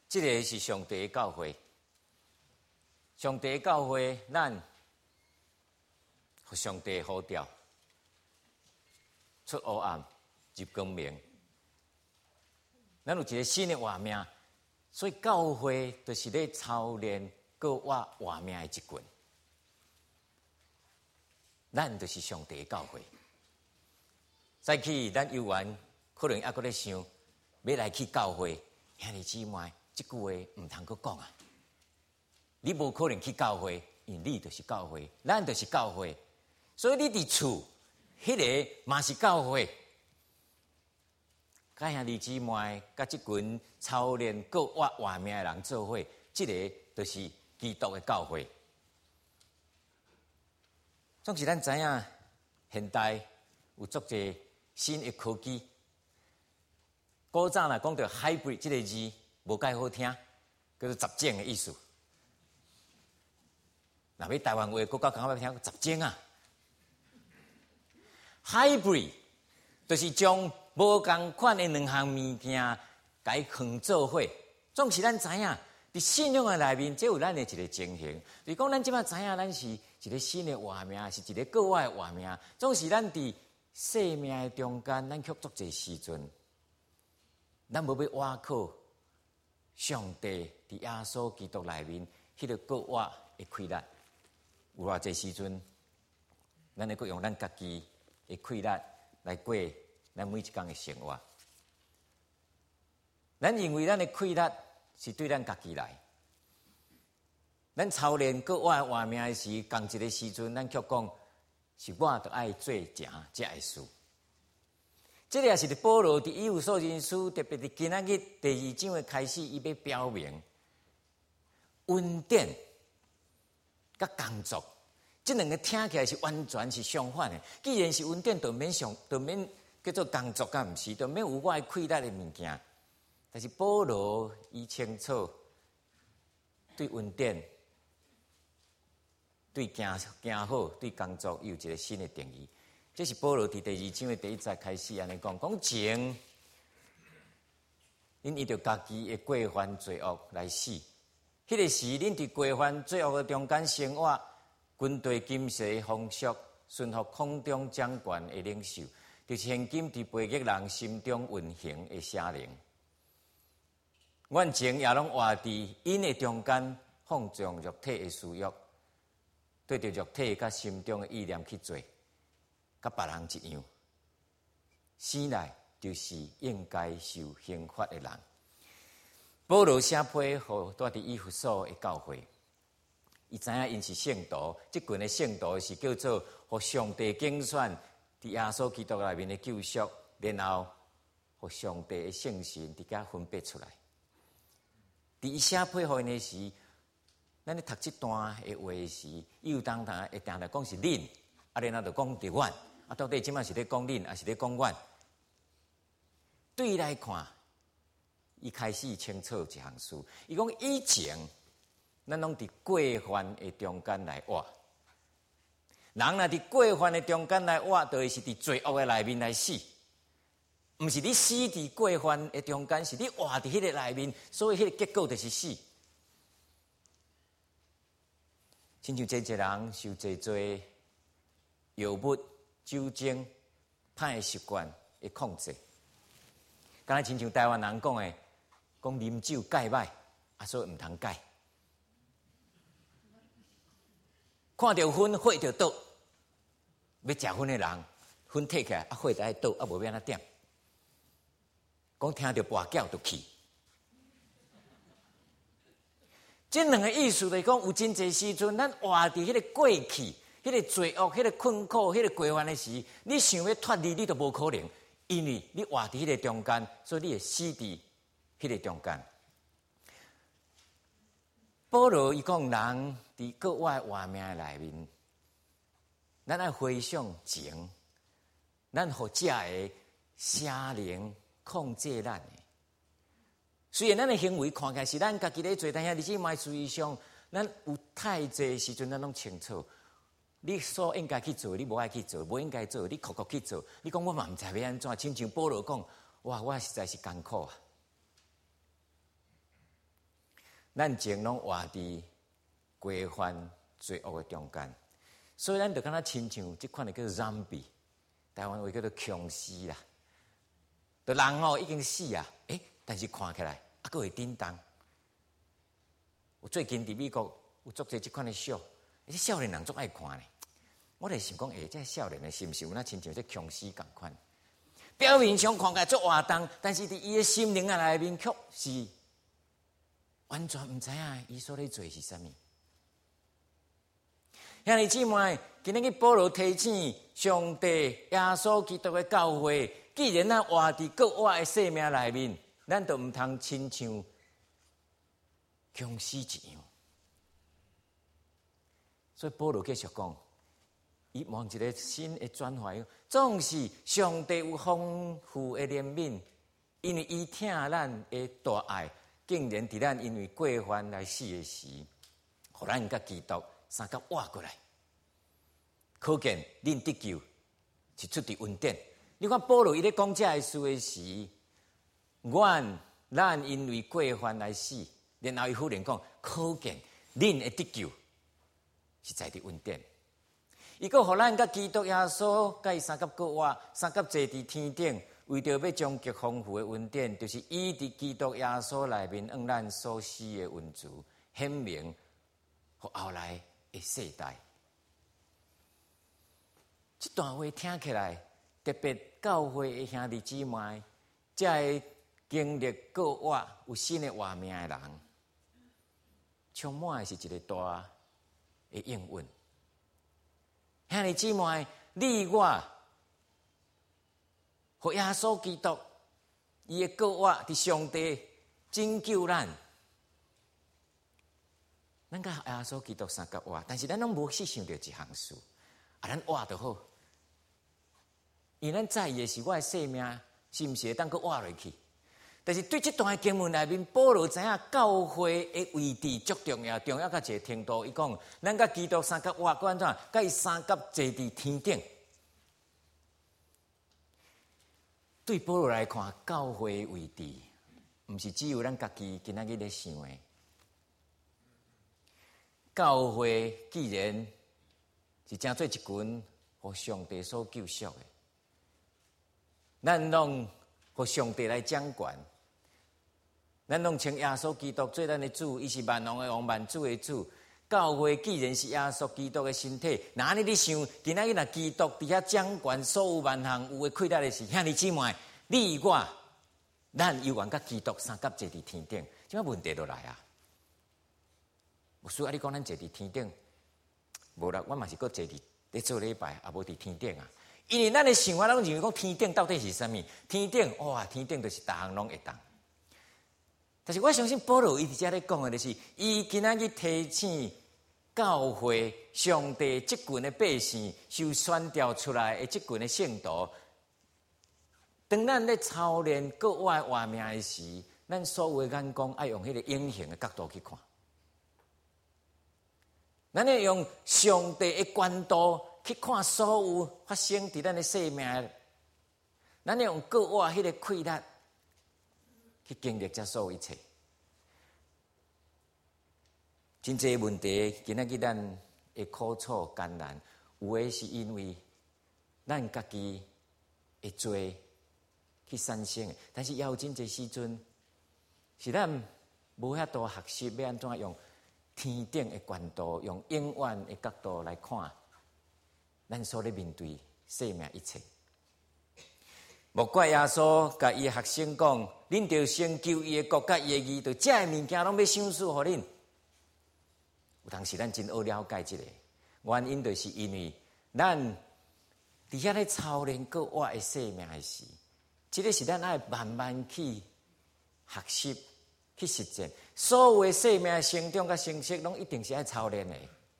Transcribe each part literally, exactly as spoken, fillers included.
这个是上帝的教诲。上帝的教诲，咱互上帝的呼召，出黑暗入光明。咱有一个新的活命，所以教会就是咧操练各我活命的一群。咱就是上帝的教会。再去，咱幼儿可能还阁咧想，要来去教会，兄弟姊妹，这句话唔通阁讲啊！你无可能去教会，因为你就是教会，咱就是教会。所以你伫厝，迄、那个嘛是教会。甲兄弟姊妹，甲即群操练各我活命的人做伙，即、这个就是基督的教会。总是咱知影，现代有足侪新的科技。古早若讲到 hybrid 这个字，无介好听，叫做杂种的意思。若要台湾话，国家讲要听杂种啊。hybrid 就是将无共款的两项物件，甲伊混做伙。总是咱知影，伫信仰的内面，这有咱的一个情形。就是讲，咱即摆知影，咱是一个新的活命，是一个个我的活命。总是咱伫生命的中间，咱却足侪时阵，咱无要倚靠上帝伫耶稣基督内面，迄、那个个我的气力。有偌济时阵，咱会阁用咱家己的气力来过咱每一天的生活。咱认为咱的气力是对咱家己来，咱操练各我的活命的时，同一个时阵，咱却讲是我着爱做正才会事。这个也是伫保罗伫以弗所人书，特别伫今仔日第二章的开始，伊要表明恩典甲工作，这两个听起来是完全是相反的。既然是恩典，就免上，就免叫做工作，甲毋是，就免有我的气力的物件。但是保罗伊清楚对恩典、对行行好、对工作有一个新的定义。这是保罗伫第二章的第一节开始安尼讲，讲前，恁依着家己的过犯罪恶来死。迄个时，恁伫过犯罪恶的中间生活，军队金色的风俗，顺服空中掌权的领袖，就是现今伫背逆人心中运行的邪灵。阮前也拢活伫因的中间，放纵肉体的私欲，对着肉体甲心中的意念去做，甲别人一样。生来就是应该受刑罚的人。保罗写批互住伫以弗所的教会，伊知影因是圣徒，即群的圣徒是叫做互上帝拣选伫耶稣基督内面的救赎，然后互上帝的圣神伫遐分别出来。伫伊写批互因的时，咱咧读即段的话时，伊有当当会定来讲是恁，啊，然后就讲着阮，啊，到底即摆是咧讲恁，还是咧讲阮？对伊来看。伊开始清楚一项事，伊讲以前，咱拢伫过犯的中间来活。人若伫过犯的中间来活，就是伫罪恶的内面来死。毋是你死伫过犯的中间，是你活伫迄个内面，所以迄个结果就是死。亲像这一个人受侪侪药物、酒精、歹的习惯的控制，敢若亲像台湾人讲的。讲啉酒戒歹，啊，所以毋通戒。看到烟火就倒，要食烟的人，烟摕起来，啊，火就爱倒，啊，无要安怎点。讲听到跋筊就去。这两个意思就是讲，有真侪时阵，咱活伫迄个过去、迄个罪恶、迄个困苦、迄个过犯的时，你想要脱离，你都无可能，因为你活伫迄个中间，所以你会死伫。迄个中间，保罗伊讲人伫各我的活命内面，咱爱回想前，咱互遮个邪灵控制咱的。虽然咱的行为看起来是咱家己咧做，但是你只卖注意上，咱有太济时阵，咱拢清楚，你所应该去做，你无爱去做，无应该做，你酷酷去做。你讲我嘛毋知要安怎，亲像保罗讲，哇，我实在是艰苦啊。 咱情拢活伫过犯罪恶的中间，所以咱就敢若亲像即款的叫做 zombie， 台湾话叫做僵尸啦。就人哦已经死啊，诶，但是看起来还佫会叮当。有最近伫美国有足侪即款的秀，而且少年人足爱看呢。我就想讲，诶，这少年的是毋是有那亲像这僵尸共款？表面上看起来足活动，但是伫伊的心灵啊内面却是完全毋知影伊所咧做是啥物。兄弟姊妹，今日保罗提醒上帝耶稣基督的教会，既然咱活伫各活的生命内面，咱就毋通亲像僵尸一样。所以保罗继续讲，伊望一个新的转化，总是上帝有丰富的怜悯，因为伊疼咱的大爱，竟然伫咱因为过犯来死的时，互咱甲基督三甲活过来。可见恁得救是出自恩典。你看保罗伊咧讲这个事的时，阮咱因为过犯来死，然后伊忽然讲，可见恁的得救是在伫恩典。伊个互咱甲基督耶稣甲伊三甲各活，三甲坐伫天顶，为着要将极丰富的恩典，就是伊伫基督耶稣内面让咱所施的恩慈，显明互后来的世代。这段话听起来，特别教会的兄弟姊妹，才会经历过活有新的活命的人，充满的是一个大的应允。兄弟姊妹，你我，互耶稣基督，伊的过活伫上帝拯救咱，咱甲耶稣基督三甲活，但是咱拢无去想到一项事，啊，咱活就好。因为咱在意的是我的生命是毋是会当佫活落去，但是对这段的经文内面，保罗知影教会的位置足重要，重要到一个程度。伊讲，咱甲基督三甲活，佮安怎？甲伊三甲坐伫天顶。对保罗来看，教会的位置，毋是只有咱家己今仔日咧想的。教会既然是正做一群互上帝所救赎的。咱拢互上帝来掌管，咱拢称耶稣基督做咱的主，伊是万王的王，万主的主。教会既然是耶稣基督的身体，那安尼你想，今仔日若基督伫遐掌管所有万项有诶亏待的事，兄弟姊妹，你我，咱犹原甲基督三甲坐伫天顶，即摆问题就来啊！有需要你讲咱坐伫天顶，无啦，我嘛是搁坐伫咧做礼拜，也无伫天顶啊。因为咱的想法，咱认为讲天顶到底是啥物？天顶哇，天顶就是逐项拢会当。但是我相信保罗伊伫遮咧讲的，就是伊今仔日提醒教会上帝即群的百姓受选调出来的即群的圣徒，当咱咧操练各活活命的时，咱所有的眼光爱用迄个永恒的角度去看，咱要用上帝的观度。去看所有发生伫咱的生命，咱要用各活迄个气力去经历这所有一切。真侪问题，今仔日咱会苦楚艰难，有诶是因为咱家己会做去产生的，但是也有真侪时阵是咱无遐多学习要安怎用天顶的观度，用永远的角度来看。咱所咧面对生命一切，莫怪耶稣甲伊学生讲，恁着先求伊的国甲伊的义，着遮个物件拢要赏赐互恁。有当时咱真好了解即个原因，就是因为咱伫遐咧操练各活的生命的时，即个是咱爱慢慢去学习、去实践。所有的生命的成长甲成熟，拢一定是爱操练的。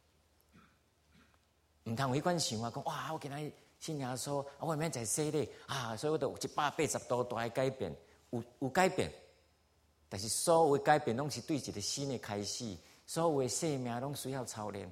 毋通有迄款想法讲，哇！我今仔信耶稣，我免在洗礼啊，所以我就有一百八十度大的改变，有有改变。但是所有的改变拢是对一个新的开始，所有的生命拢需要操练。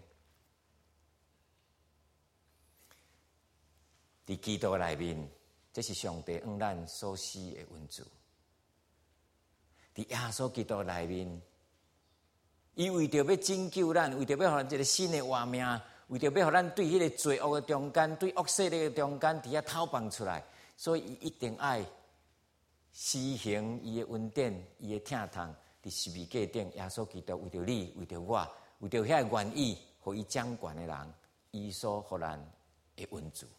伫基督内面，这是上帝向咱所施的恩赐。伫耶稣基督内面， 伊为着要拯救咱，为着要互咱一个新的活命，为着要互咱对迄个罪恶的中间，对恶势力的中间，伫遐透放出来，所以伊一定爱施行伊的恩典，伊的疼痛，伫十字架顶，耶稣基督为着你，为着我，为着遐个愿意，互伊掌权的人，伊所互咱的恩助。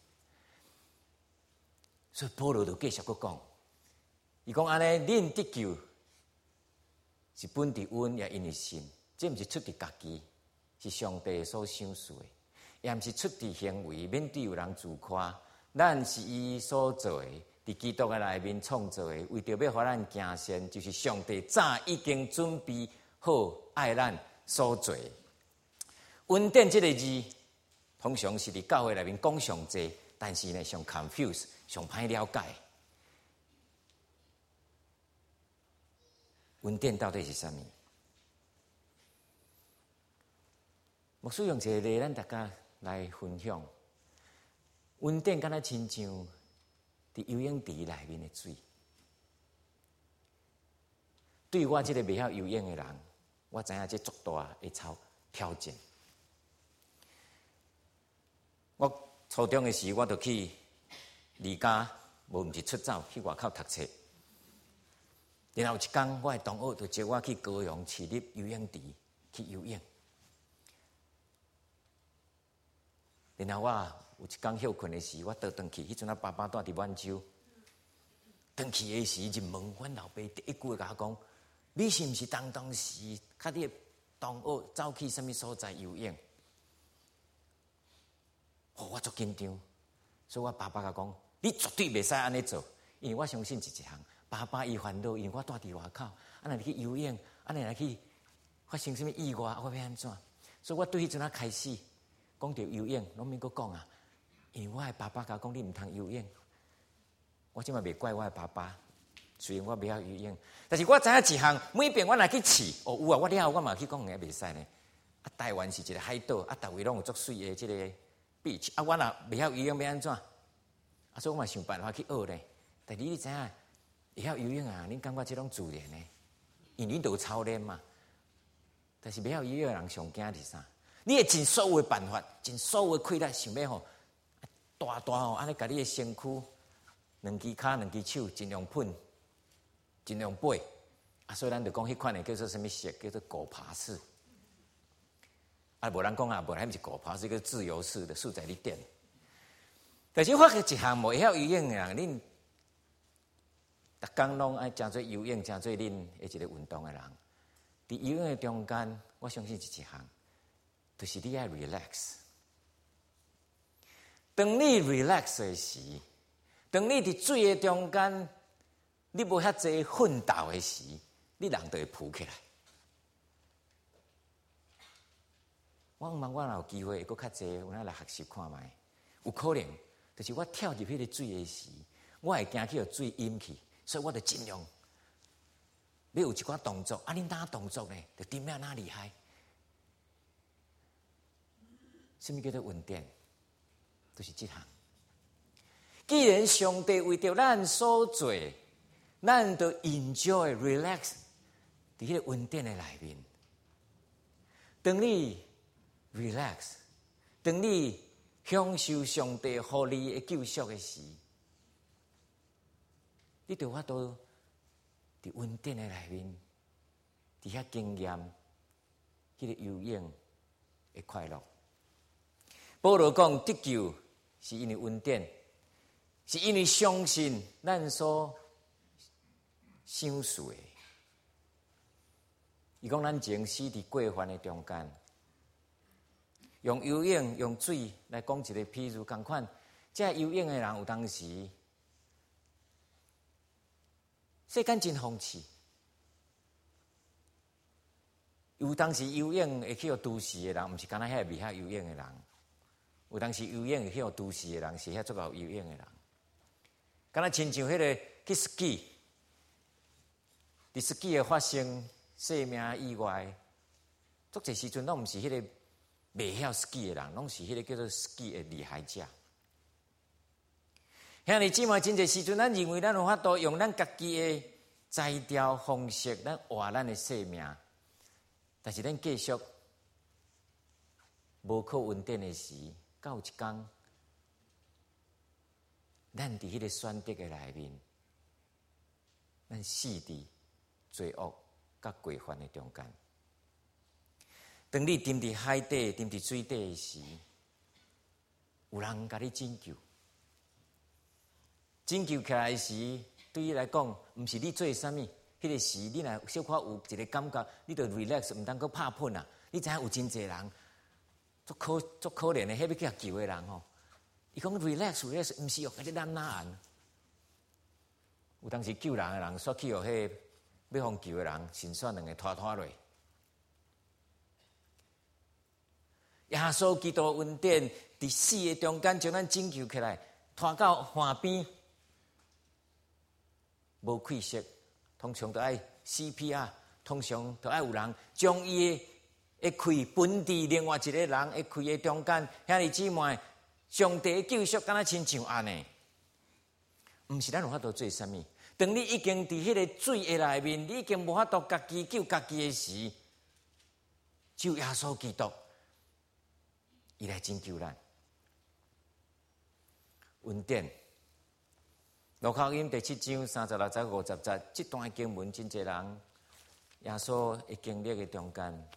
所以保罗就继续佫讲，伊讲安尼，恁得救是本伫恩，也因为信，这毋是出伫家己，是上帝所赏赐的，也毋是出伫行为，免对有人自夸。咱是伊所做的，伫基督的内面创造的，为着要互咱行善，就是上帝早已经准备好爱咱所做的。恩典这个字，通常是伫教会内面讲上济，但是呢，上 confuse。上歹了解，恩典到底是啥物？牧师用一个例，咱大家来分享。恩典敢若亲像伫游泳池内面的水，对我这个未晓游泳的人，我知影这足大的超挑战。我初中的时，我就去。离家无毋是出走去外口读册，然后有一天，我的同学就接我去高雄市立游泳池去游泳。然后我有一天休困的时，我倒转去，迄阵啊爸爸住伫满洲。转去的时，入门，阮老爸第一句甲我讲：“你是毋是当当时甲你的同学走去什么所在游泳？”哦，我足紧张，所以我爸爸甲讲。你绝对袂使安尼做，因为我相信一项，爸爸伊烦恼，因为我住伫外口，啊，若去游泳，啊，若去发生什么意外，我要安怎？所以我对迄阵啊开始讲到游泳，拢免阁讲啊，因为我的爸爸甲讲你毋通游泳，我即嘛袂怪我的爸爸，虽然我袂晓游泳，但是我知影一项，每遍我若去试，哦有啊，我了后我嘛去讲诶，袂使呢。啊，台湾是一个海岛，啊，逐位拢有足水诶，即个 beach， 啊，我若袂晓游泳要安怎？啊，所以我嘛想办法去学咧。但是你知影，会晓游泳啊？恁感觉即种自然呢？因为恁都有操练嘛。但是袂晓游泳的人上惊是啥？你会尽所有的办法，尽所有的气力，想要吼大大吼，安尼甲你的身躯，两只骹、两只手，尽量喷，尽量背。啊，所以咱就讲迄款的叫做什么式？叫做狗爬式。啊，无人讲啊，无还毋是狗爬式，叫自由式的，数在你点。但是我一项无会晓游泳的人，恁逐工拢爱诚做游泳，诚做恁的一个运动的人。伫游泳的中间，我相信是一项，就是你爱 relax。当你 relax 的时，当你伫水的中间，你无遐济奋斗的时，你人就会浮起来。我望我若有机会，佫较济，有哪来学习看卖，有可能。就是我跳入迄个水的时，我会惊去互水淹去，所以我就尽量要有一寡动作。啊，恁哪动作呢？就点样哪厉害？什么叫做恩典？就是这项。既然上帝为着咱所做，咱就 enjoy relax 伫迄个恩典的内面。当你 relax， 当你享受上帝互你的救赎的时，你就法度伫恩典的内面，伫遐经验迄个游泳的快乐。保罗讲得救是因为恩典，是因为相信咱所享受的。伊讲咱前死伫过犯的中间。用游泳、用水来讲一个譬如，同款，这游泳的人有当时，世间真风趣，有当时游泳会去互都市的人，毋是敢若遐未晓游泳的人；有当时游泳会去互都市的人，是遐足够游泳的人。敢若亲像迄个去 ski， 伫 ski 的发生生命意外，足侪时阵拢毋是迄个。袂晓 ski 的人，拢是迄个叫做 ski 的厉害者。兄弟姊妹，真侪时阵，咱认为咱有法度用咱家己的材料方式，咱活咱的生命。 但是咱继续无靠稳定的时，到有一天，咱伫迄个选择的内面，咱死伫罪恶甲规范的中间。当你沉伫海底、沉伫水底的时，有人甲你拯救。拯救起来的时，对你来讲，毋是你做啥物，迄个时你若小可有一个感觉，你就 relax， 毋通阁拍喷啊！你知影有真济人，足可足可怜的，迄要去甲救的人吼，伊讲 relax relax， 毋是用迄个懒懒眼。有当时救人的人，煞去互迄要互救的人，神选两个拖拖落。耶稣基督恩典伫死的中间，将咱拯救起来，拖到岸边。无气息，通常都爱 C P R， 通常都爱有人将伊的气分伫另外一个人的气的中间。兄弟姊妹，上帝的救赎敢若亲像安尼，毋是咱有法度做啥物。当你已经伫迄个水的内面，你已经无法度家己救家己的时，只有耶稣基督，伊来拯救咱。恩典。路加福音第七章三十六节五十节，这段经文真侪人耶稣的经历的中间，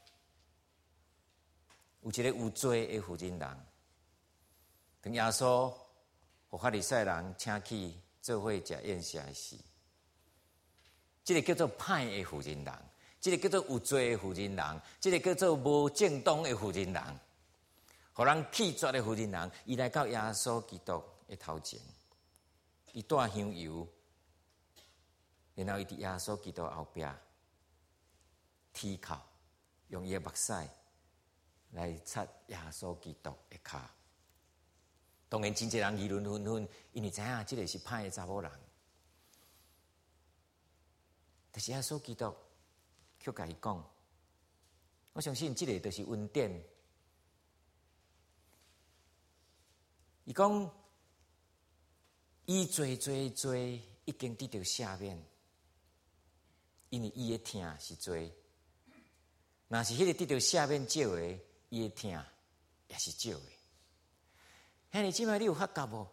有一个有罪的妇人人，当耶稣和法利赛人请去做伙食宴席的时，这个叫做歹的妇人人，这个叫做有罪的妇人人，这个叫做无正当的妇人人，互人弃绝的妇人人，伊来到耶稣基督的头前。伊带香油，然后伊伫耶稣基督后壁剃头，用伊的目屎来擦耶稣基督的骹。当然，真侪人议论纷纷，因为知影这个是歹的查某人。但是耶稣基督却甲伊讲：“我相信这个就是恩典。”伊讲。伊做做做，已经得到赦免，因为伊的痛是做。若是迄个得到赦免少的，伊的痛也是少的。兄弟姊妹，你有发觉无？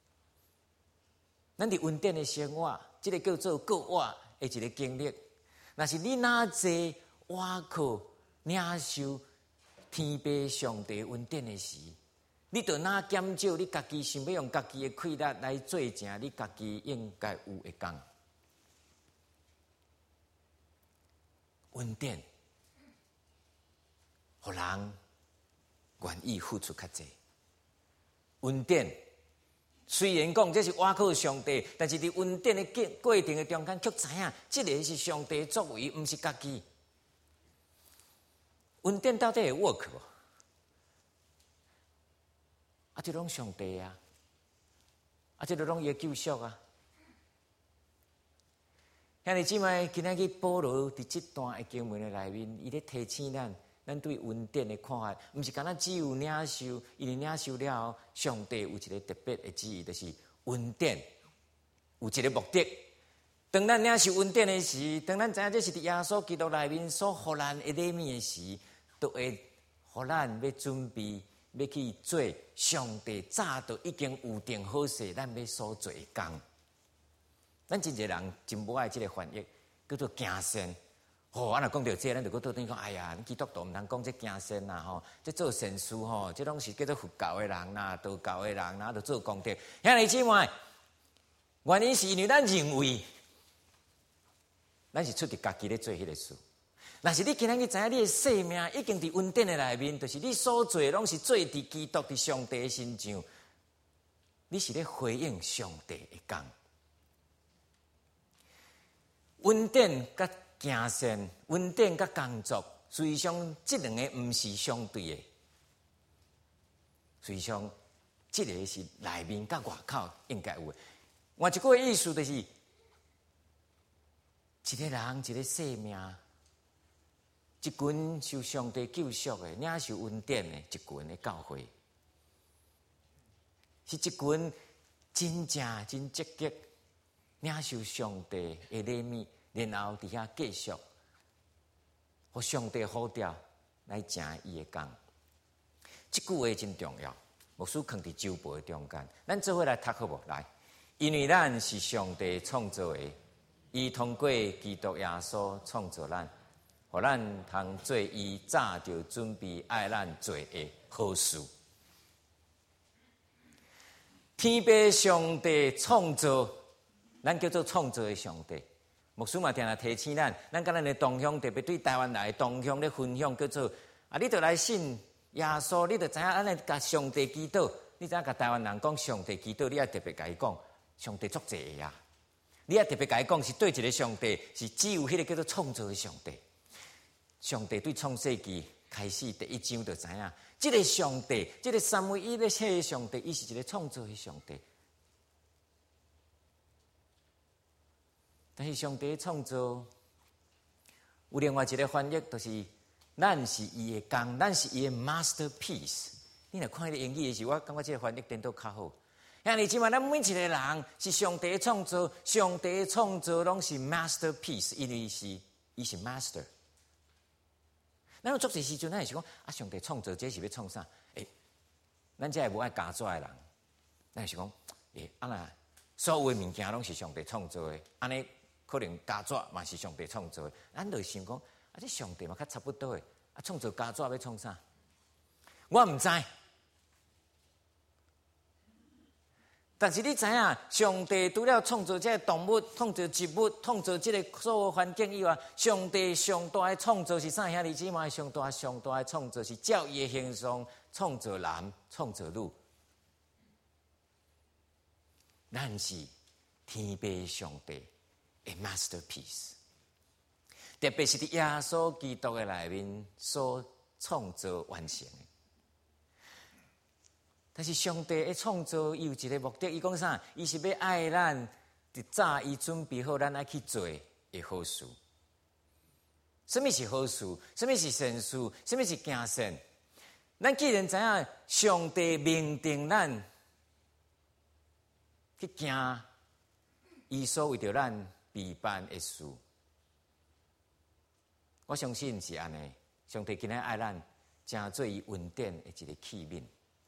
咱伫恩典的生活，这个叫做过活的一个经历。若是你哪济倚靠领受天父上帝恩典的时，你就哪减少你家己想要用家己的气力来做成你家己应该有的工。恩典，互人愿意付出较济。恩典虽然讲这是倚靠上帝，但是伫恩典的过程的中间，却知影这个是上帝的作为，毋是家己。恩典到底会 work 无？啊，这拢上帝啊！啊，这拢伊的救赎啊！兄弟姊妹，今仔日保罗伫这段的经文的内面，伊咧提醒咱，咱对恩典的看法，毋是干那只有领受，因为领受了后，上帝有一个特别的旨意，就是恩典有一个目的。当咱领受恩典的时，当咱知影这是伫耶稣基督内面所互咱的礼物的时，都会互咱要准备。要去做上帝早就已经预定好势，咱要所做的工。咱真侪人真无爱即个翻译，叫做行善。吼、哦，啊若讲到这，咱就搁倒转讲，哎呀，基督徒毋通讲这行善啦，吼，这做善事吼，这拢是叫做佛教的人啦、道教的人啦，就做功德。兄弟姊妹，原因是因为咱认为，咱是出伫家己咧做迄个事。若是你今仔日知影你的生命已经伫恩典的内面，就是你所做拢是做伫基督伫上帝的身上，你是咧回应上帝的工。恩典甲行善，恩典甲工作，实际上这两个毋是相对的，实际上这个是内面甲外口应该有的。换一个意思就是，一个人一个生命。一群受上帝救赎的、领受恩典的一群的教会，是一群真正真积极领受上帝的礼物，然后伫遐继续互上帝呼召来成伊的工。即句话真重要，牧师放伫周报的中间，咱做伙来读好无？来，因为咱是上帝创造的，伊通过基督耶稣创造咱，互咱通做伊早就准备爱咱做的好事。天父上帝创造，咱叫做创造的上帝。牧师嘛，定定提醒咱，咱甲咱的同乡，特别对台湾来的同乡咧分享，叫做啊，你着来信耶稣，你着知影安尼甲上帝祈祷。你知影甲台湾人讲上帝祈祷，你也特别甲伊讲，上帝足济个啊！你也特别甲伊讲，是对一个上帝，是只有迄个叫做创造的上帝。上帝对创世纪开始第一章就知影，即个上帝，即个三位一的迄个上帝，伊是一个创造的上帝。但是上帝创造有另外一个翻译，就是咱是伊的工，咱是伊的 masterpiece。你若看迄个英语的时候，我感觉这个翻译颠倒较好。因为即摆咱每一个人是上帝的创造，上帝的创造拢是 masterpiece， 因为是伊是 master。咱有足侪时阵，咱会想讲啊，上帝创造这是要创啥？诶、欸，咱这无爱加纸的人，咱会想讲诶，啊那所有的物件拢是上帝创造的，安尼。可能加纸嘛是上帝创造的，咱就想讲啊，这上帝嘛较差不多的，啊创造加纸要创啥？我唔知，但是你知影，上帝除了创造这个动物、创造植物、创造这个所有环境以外，上帝上大的创造是啥？兄弟姊妹，上大上大的创造是照伊的形象创造男、创造女，咱是天父上帝。A masterpiece， 特别是伫耶稣基督的内面所创造完成的。但是上帝的创造有一个目的，伊讲啥？伊是要爱咱，伫早伊准备好咱爱去做的好事。什么是好事？什么是善事？什么是行善？咱既然知影上帝命定咱去行，伊所为着咱。备办的事，我相信是安尼。上帝今日爱咱，成做伊恩典的一个器皿。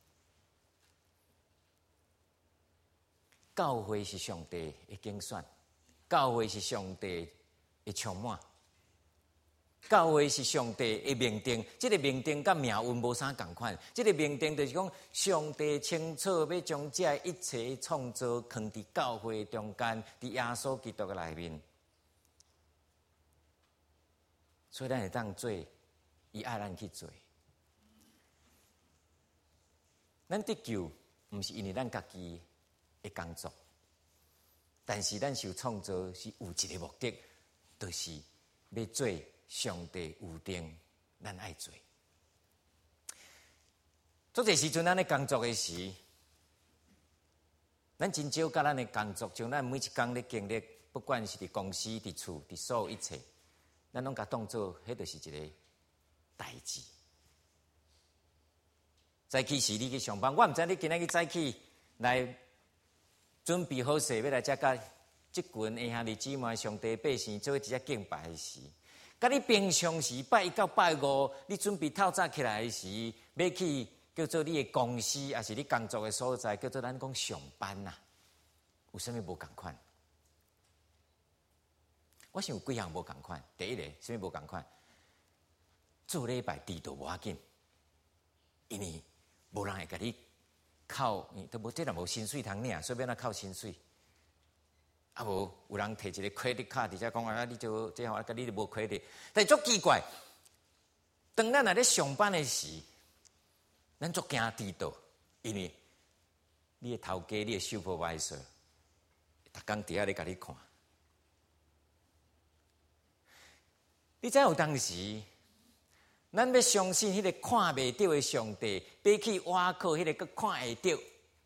教会是上帝的拣选，教会是上帝的充满，教会是上帝的命定。这个命定甲命运无啥共款。这个命定就是讲，上帝清楚要将这一切创造放伫教会中间，伫耶稣基督的内面。所以咱会当做，伊爱咱去做。咱得救，毋是因为咱家己的工作，但是咱受创造是有一个目的，就是要做。上帝有定，咱爱做。做这时阵，咱咧工作的时，咱真少甲咱的工作，将咱每一工咧经历，不管是伫公司、伫厝、伫所有一切，咱拢甲当做，迄就是一个代志。早起时你去上班，我毋知你今仔日早起来准备好势，要来遮甲即群的兄弟姊妹、上帝百姓做一只敬拜的时。甲你平常时拜一到拜五，你准备透早起来的时，要去叫做你的公司，还是你工作的所在，叫做咱讲上班呐、啊？有啥物无共款？我想有几项无共款。第一个，啥物无共款？做礼拜迟到无要紧，因为无人会甲你靠，都无这若无薪水通领，所以要哪靠薪水？啊无，有人摕一个 credit 卡，伫遮讲啊，你就这样，啊，你就无 credit。但是足奇怪，当咱来咧上班的时，咱足惊迟到，因为你的头家、你的 supervisor， 逐工伫遐咧甲你看。你知有当时，咱要相信迄个看袂到的上帝，比起挖靠迄个佫看会到。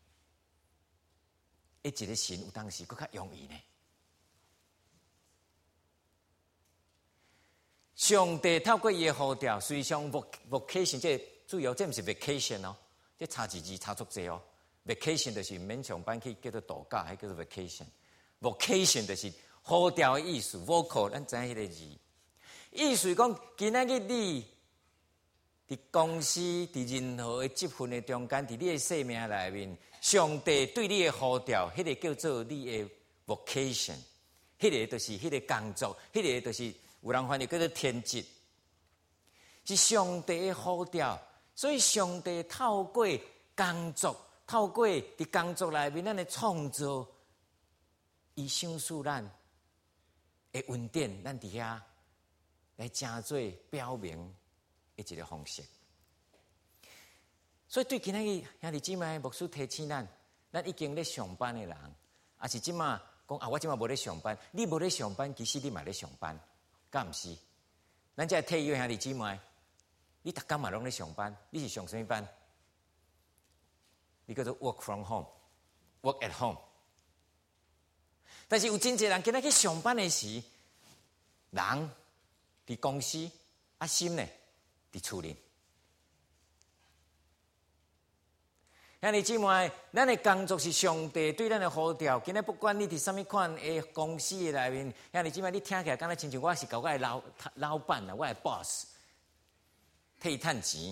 一个神有当时佫较容易呢。上帝透过伊的呼召，虽上 vocation， 这注意哦，这毋是 vacation 哦，这差字字差足济哦。vacation 就是免上班去叫做度假，还叫做 vacation。vocation 就是呼召的意思 ，vocal 咱知影迄个字。 意思讲，今仔日你伫公司、伫任何的积分的中间，伫你的生命内面，上帝对你的呼召，迄、那个叫做你的 vocation， 迄个就是迄个工作，迄、那个就是有人翻译叫做天职，是上帝的呼召。所以上帝透过工作，透过伫工作内面，咱的创造，伊赏赐咱的恩典，咱伫遐来成做表明的一个方式。所以对今仔日兄弟姊妹，牧师提醒咱，咱已经咧上班的人，也是即马讲啊，我即马无咧上班，你无咧上班，其实你嘛咧上班，敢毋是？咱这退休兄弟姊妹。你逐工嘛拢咧上班，你是上什么班？你叫做 work from home，work at home。但是有真侪人今仔去上班的时，人伫公司，啊心呢伫厝里。兄弟姊妹，咱的工作是上帝对咱的呼召。今仔不管你伫什么款的公司的内面，兄弟姊妹，你听起来敢若亲像我是搞我的老老板啊，我的 boss。替伊趁钱，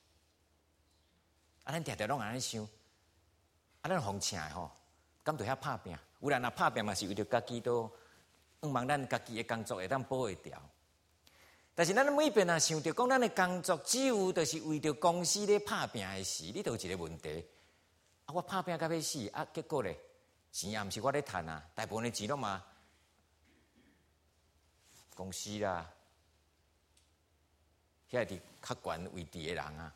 啊！咱常常拢安尼想，啊！咱逢请的吼，敢对遐拍拼？有人若拍拼嘛，是为着家己都，希望咱家己的工作会当保会掉。但是咱每遍若想着讲，咱的工作只有就是为着公司咧拍拼的时，你就有一个问题。啊！我拍拼到要死，啊！结果咧，钱也毋是我咧趁啊，大部分的钱拢嘛公司啦。遐伫较悬位置的人啊，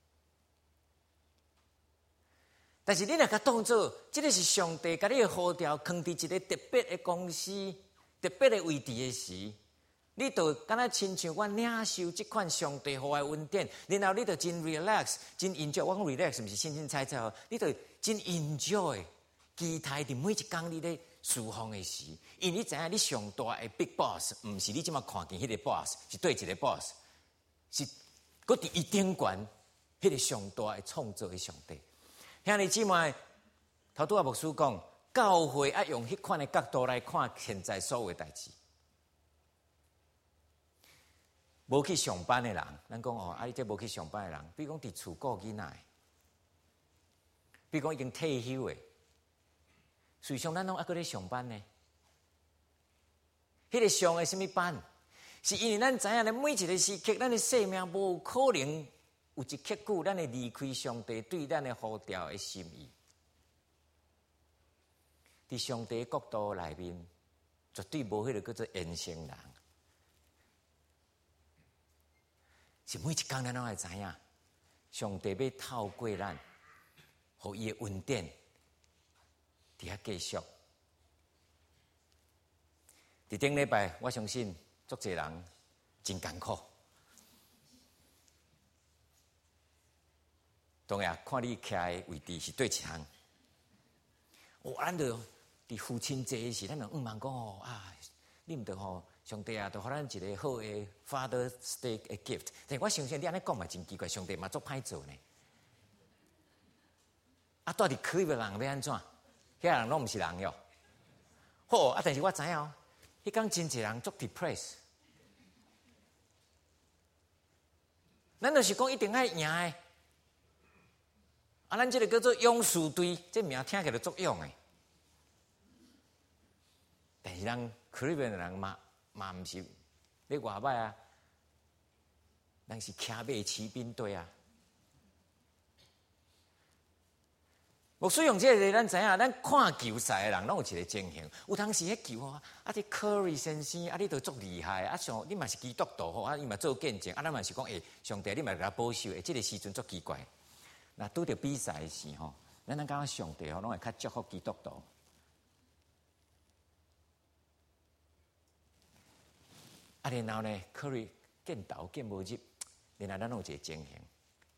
但是你若甲当做，即个是上帝甲你的呼召，放伫一个特别的公司、特别的位置的时，你就敢若亲像我领受即款上帝互的恩典，然后你就真 relax、真 enjoy。我讲 relax 毋是轻轻彩彩哦，你就真 enjoy， 期待伫每一工你咧侍奉的时，因为你知影你上大的 big boss， 毋是你即马看见迄个 boss， 是对一个 boss。是，搁伫伊顶悬，迄个上大的创造的上帝。兄弟姊妹，头拄仔牧师讲，教会要用迄款的角度来看现在所有的代志。无去上班的人，咱讲哦，啊，你这无去上班的人，比如讲伫厝顾囡仔，比如讲已经退休的，实际上咱拢还搁咧上班呢。迄个上的什么班？是因为咱知影咧，每一个时刻，咱的生命无可能有一刻久，咱会离开上帝对咱的呼召的心意。伫上帝的国度内面，绝对无迄个叫做延生人。是每一工咱拢会知影，上帝要透过咱，互伊的恩典，伫遐继续。伫顶礼拜，我相信。足侪人真艰苦，当然看你徛的位置是对一项。哦，咱就伫父亲节时，咱就毋茫讲哦啊，你毋得吼，上帝啊，就互咱一个好的 Father's Day 的 gift。但我相信你安尼讲嘛真奇怪，上帝嘛足歹做呢。啊，到底可以的人要安怎？遐人拢毋是人哟。好啊，但是我知影哦。迄天真侪人足 depressed， 咱就是讲一定爱赢的，啊，咱这个叫做勇士队，这名听起来足勇的。但是人可怜的人嘛嘛毋是咧外歹啊，咱是骑马骑兵队啊。牧师用这个，咱知影，咱看球赛的人拢有一个情形。有当时迄球啊，啊，你 Curry 先生，啊，你都足厉害，啊，上你嘛是基督徒吼，啊，伊嘛做见证，啊，咱嘛是讲，诶、欸，上帝你嘛给他保守，诶、欸，这个时阵足奇怪。那拄着比赛的时候，咱咱感觉上帝吼，拢会较祝福基督徒。啊，然后呢 ，Curry 见头见无入，然后咱有一个情形。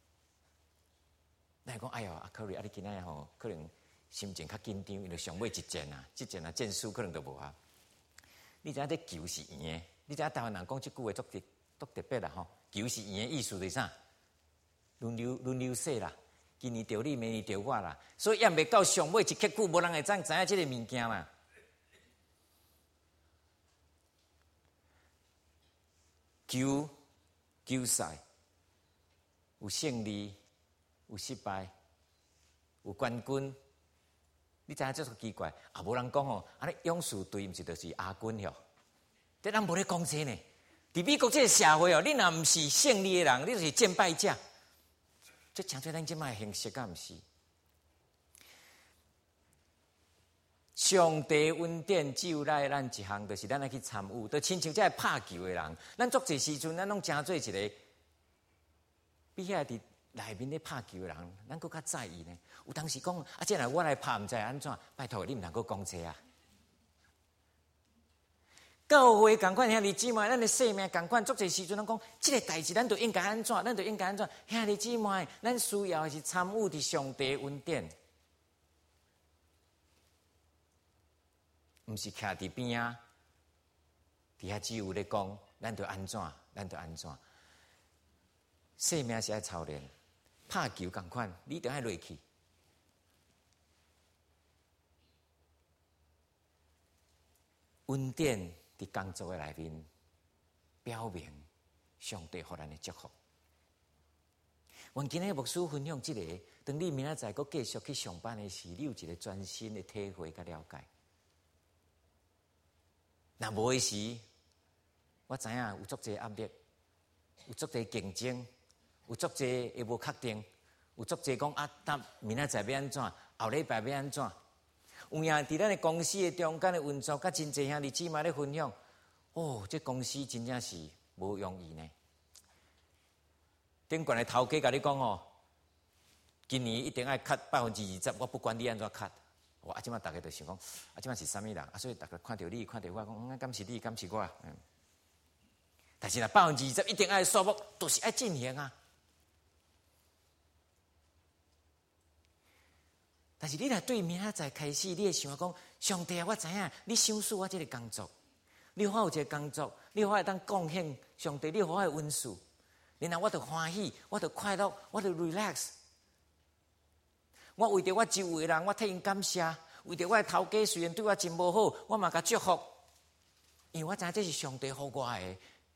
咱讲，哎呦，阿 Curry， 啊，你今仔吼可能心情较紧张，因为上尾一战啊，即战啊战输可能都无啊。你知影这球是圆的，你知影台湾人讲即句话足特足特别啦吼，球是圆的意思是啥？轮流轮流说啦，今年着你，明年着我啦，所以也未到上尾一刻久，无人会知知影即个物件嘛。 球球赛有胜利，有失败，有冠军。你知影这是奇怪，也无人讲哦，安尼勇士队毋是就是亚军哟？这咱无咧讲这呢。伫美国这个社会哦，你若毋是胜利的人，你就是战败者。这诚侪咱即摆形式，敢毋是？上帝恩典只有来咱一项，就是咱来去参与。就亲像这拍球的人，咱足侪时阵，咱拢诚做一个比遐伫内面咧拍球的人，咱佫较在意呢。有当时讲啊，这若我来拍，毋知安怎？拜托你毋通佫讲这啊！教会共款，兄弟姊妹，咱的生命共款，足侪时阵，咱讲即个代志，咱就应该安怎？咱就应该安怎？兄弟姊妹，咱需要的是参与伫上帝恩典，毋是徛伫边啊，伫遐只有咧讲，咱就安怎？咱就安怎？生命是爱操练，拍球共款，你着爱落去。恩典伫工作的内面，表明上帝予咱的祝福。阮今日牧师分享即、这个，当你明仔载佫继续去上班的时，你有一个全新的体会甲了解。若无的时，我知影有足侪压力，有足侪竞争，有足侪会无确定，有足侪讲啊，等明仔载要安怎，后礼拜要安怎？有影伫咱的公司的中间的运作，甲真侪兄弟姊妹咧分享。哦，这公司真正是无容易呢。顶悬的头家甲你讲哦，今年一定爱cut百分之二十，我不管你安怎cut。我啊，即摆大家就想讲，啊，即摆是啥物人？啊，所以大家看到你，看到我，讲，嗯，敢是你，敢是我？嗯。但是若百分之二十一定爱数目，都是爱进行啊。但是你若对明仔载开始，你会想讲，上帝啊，我知影你赏赐我这个工作，你互我有一个工作，你互我会当贡献上帝，你互我的恩赐，然后我就欢喜，我就快乐，我就 relax。我为着我周围的人，我替因感谢；为着我的头家虽然对我真无好，我嘛甲祝福，因为我知影这是上帝互我的。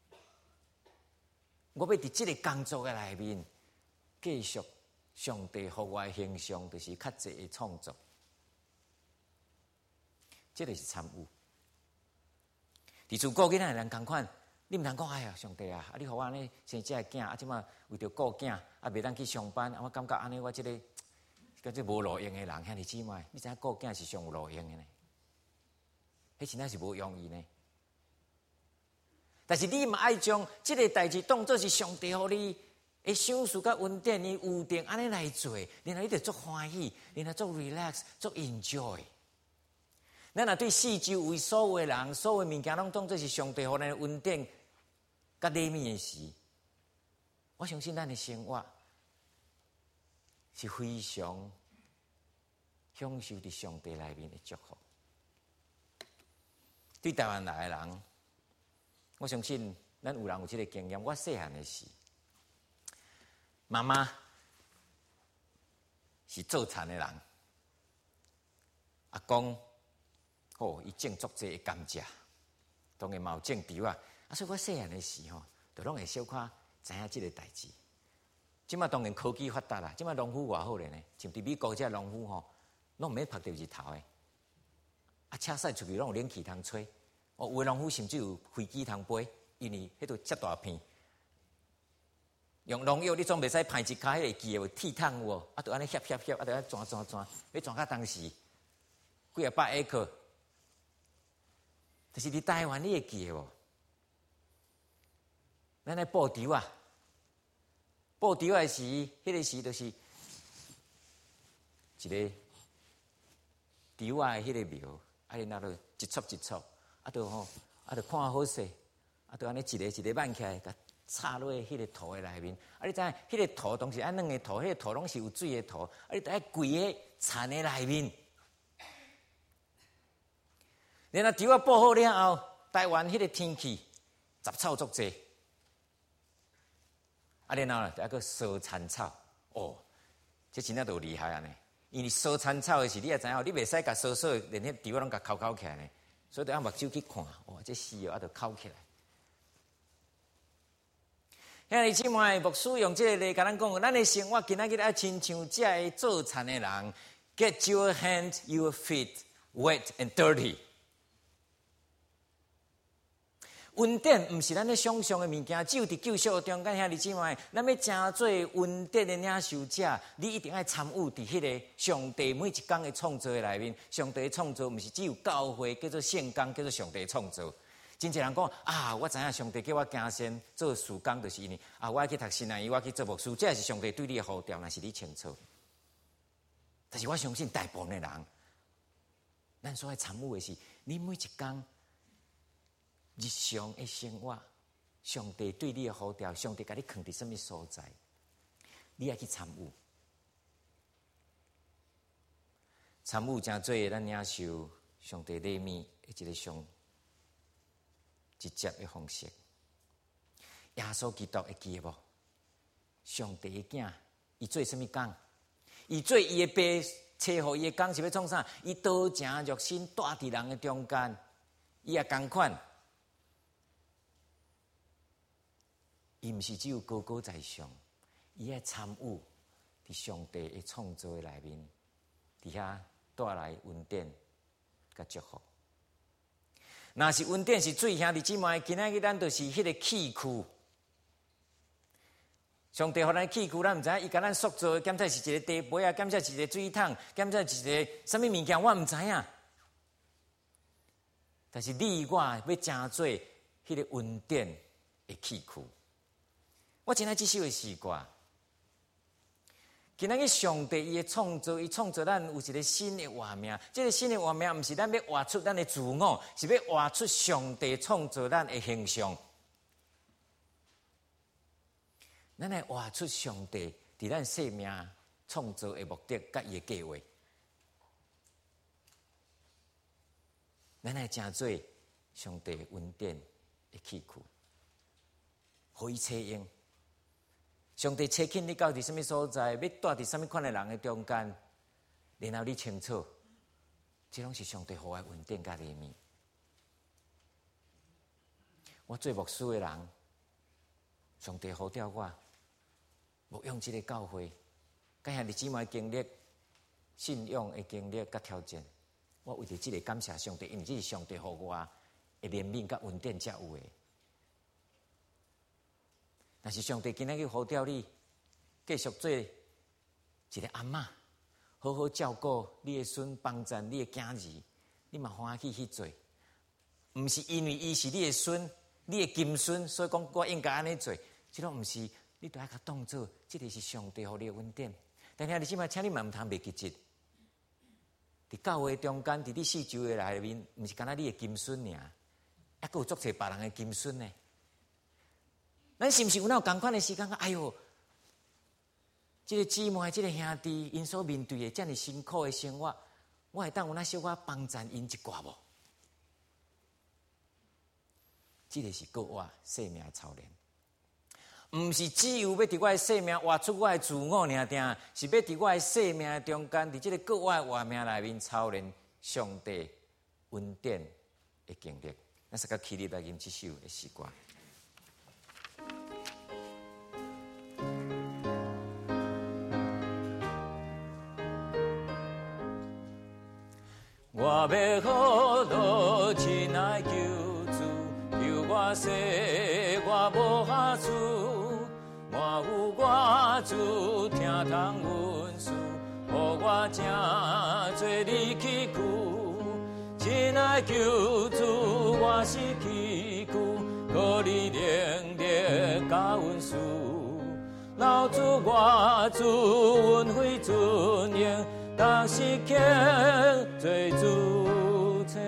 我要伫这个工作的内面继续。上帝互我的形象，就是较济的创作，这就是参与。伫厝顾囡仔的人共款，你毋通讲哎呀，上帝啊，啊你互我安尼生这个囝，啊即马为着顾囝，啊袂当去上班，啊我感觉安尼我即、這个，感觉无路用的人，兄弟姊妹，你知影顾囝是上有路用的呢？迄真正是无容易呢。但是你嘛爱将即个代志当作是上帝互你。会享受甲恩典，你有定安尼来做，然后你就足欢喜，然后足 relax， 足 enjoy。咱若对四周围所有的人、所有的物件拢当作是上帝互咱的恩典甲礼物的时，我相信咱的生活是非常享受伫上帝内面的祝福。对台湾来的人，我相信咱有人有这个经验。我细汉的时。妈妈是做田的人，阿公哦，伊种足济的甘蔗，当然嘛有种稻啊。啊，所以我细汉的时吼，就拢会小可知影即个代志。即马当然科技发达啦，即马农夫偌好咧呢，像伫美国遮农夫吼，拢毋免晒着日头的，啊，车驶出去拢有冷气通吹。哦，有的农夫甚至有飞机通飞，因为迄度遮大片。用农药你总袂使拍一骹迄个记有铁桶有无？啊，着安尼翕翕翕，啊，着安转转转，要转到当时几啊百 acre。但是伫台湾你会记无？咱咧布稻啊，布稻的时，迄个时就是一个稻啊的迄个苗，啊，然后就一撮一撮，啊，着吼，啊，着看好势，啊，着安尼一个一个挽起来，甲插落迄个土的内面。啊，你知影，迄个土当时爱软的土，迄个土拢是有水的土，啊，你得爱跪喺田的内面。然后稻啊播好了后，台湾迄个天气杂草足济，啊，然后咧，还个烧田草，哦，这真正就厉害啊呢！因为烧田草的时，你也知影，你袂使甲烧烧，连迄稻啊拢甲扣扣起来呢，所以得按目睭去看，哇，这死哦，啊，就扣起来。 兄弟姊妹，牧师用这个例甲咱讲，咱的生活今仔日爱亲像这个做田的人 ，get your hands, your feet wet and dirty。恩典毋是咱咧想象的物件，只有伫救赎中间，兄弟姊妹，咱要真做恩典的领受者，你一定要参与伫迄个上帝每一天的创造的内面。上帝的创造毋是只有教会叫做圣工，叫做上帝的创造。真侪人讲啊，我知影上帝叫我行善做事工，就是因为啊，我要去读神学院，我要去做牧师，这也是上帝对你的呼召，那是你清楚。但是我相信大部分的人，咱所爱参与的是，你每一天日常的生活，上帝对你的呼召，上帝甲你放伫什么所在，你要去参与。参与真做咱领受上帝礼物的一个上直接的方式。耶稣基督会记得无？上帝的囝，伊做什么工？伊做伊的爸，切互伊的工是要创啥？伊道成肉身，住伫人的中间，伊也同款。伊毋是只有高高在上，伊爱参与伫上帝的创造的内面，伫遐带来恩典甲祝福。若是恩典是水，兄弟姊妹，今仔日咱就是迄个器具。上帝互咱器具，咱毋知影伊甲咱塑造，检测是一个地杯啊，检测是一个水桶，检测是一个什么物件，我毋知影。但是你我要真做迄个恩典的器具。我真爱这首的诗歌，今仔日上帝伊的创造，伊创造咱有一个新的画面。这个新的画面，毋是咱要画出咱的自我，是要画出上帝创造咱的形象。咱来画出上帝伫咱生命创造的目的，甲伊的计划。咱来真做上帝恩典的器具，互伊采用。上帝切紧你到伫什么所在，要住伫什么款的人的中间，然后你清楚，这拢是上帝互我恩典甲礼物。我做牧师的人，上帝呼召我，牧养这个教会，甲兄弟姊妹经历信仰的经历甲挑战，我为着这个感谢上帝，因为这是上帝互我的怜悯甲恩典才有的。但是上帝今仔日呼召你，继续做一个阿嬷，好好照顾你的孙，帮助你的囝儿，你嘛欢喜去做。毋是因为伊是你的孙，你的金孙，所以讲我应该安尼做。这种毋是，你都要甲当做，这个是上帝互你的恩典。但兄弟姊妹，请你嘛毋通袂记住，伫教会中间，伫你四周的内面，毋是干那你的金孙尔，还佫有足侪别人的金孙呢。咱是毋是有那有同款的时间？哎哟，这个姊妹、这个兄弟，因所面对的这么辛苦的生活，我会当有那小可帮衬因一寡无？这个是过我生命的操练，毋是只有要伫我的生命活出我的自我尔定，是要伫我的生命中间，伫这个过我的活命内面操练上帝恩典的经历。咱是甲起立来吟这首的诗歌。我要予落亲爱救主，救我生我无下处，我有我主听通阮事，予我正做你器具。亲爱救主，我是器具，靠你能力甲阮事，老主我主恩惠尊严。当时刻做主持，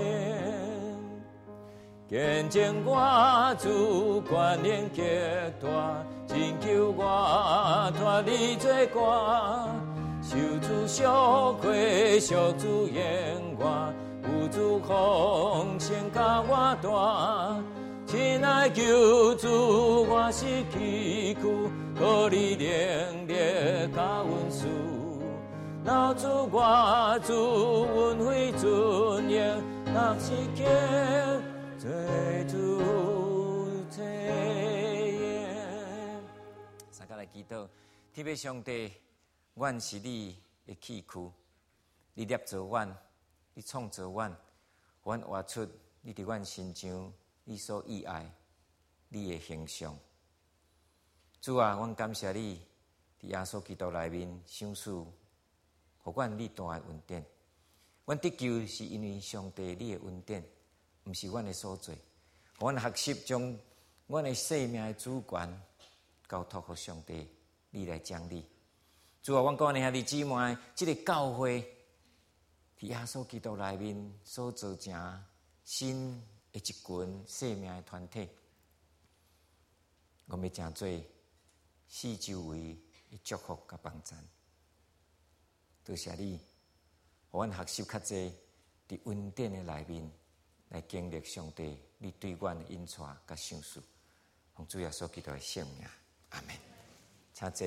见证我主观念极大，请求我脱离罪过，受主小亏，受主言我，有主奉献甲我大。亲爱救主，我是器具，靠你能力甲阮事。老主我主恩惠尊严，当时刻做主持。 祈祷，天父上帝，阮是你的器躯，你捏造阮，你创造阮，阮活出你伫阮身上你所喜爱你的形象。主啊，阮感谢你，伫耶稣基督内面赏赐，互阮你大的恩典。阮得救是因为上帝你的恩典，毋是阮的所做。互阮学习将阮的生命的主权交托互上帝，你来掌理。主啊，阮讲兄弟姊妹，即个教会伫耶稣基督内面所做成新的一群生命的团体，我们要诚做四周围的祝福甲帮助。多谢你，互阮学习较济伫恩典的内面来经历上帝你对阮的恩赐甲赏赐。奉主耶稣基督的圣名，阿门。请坐。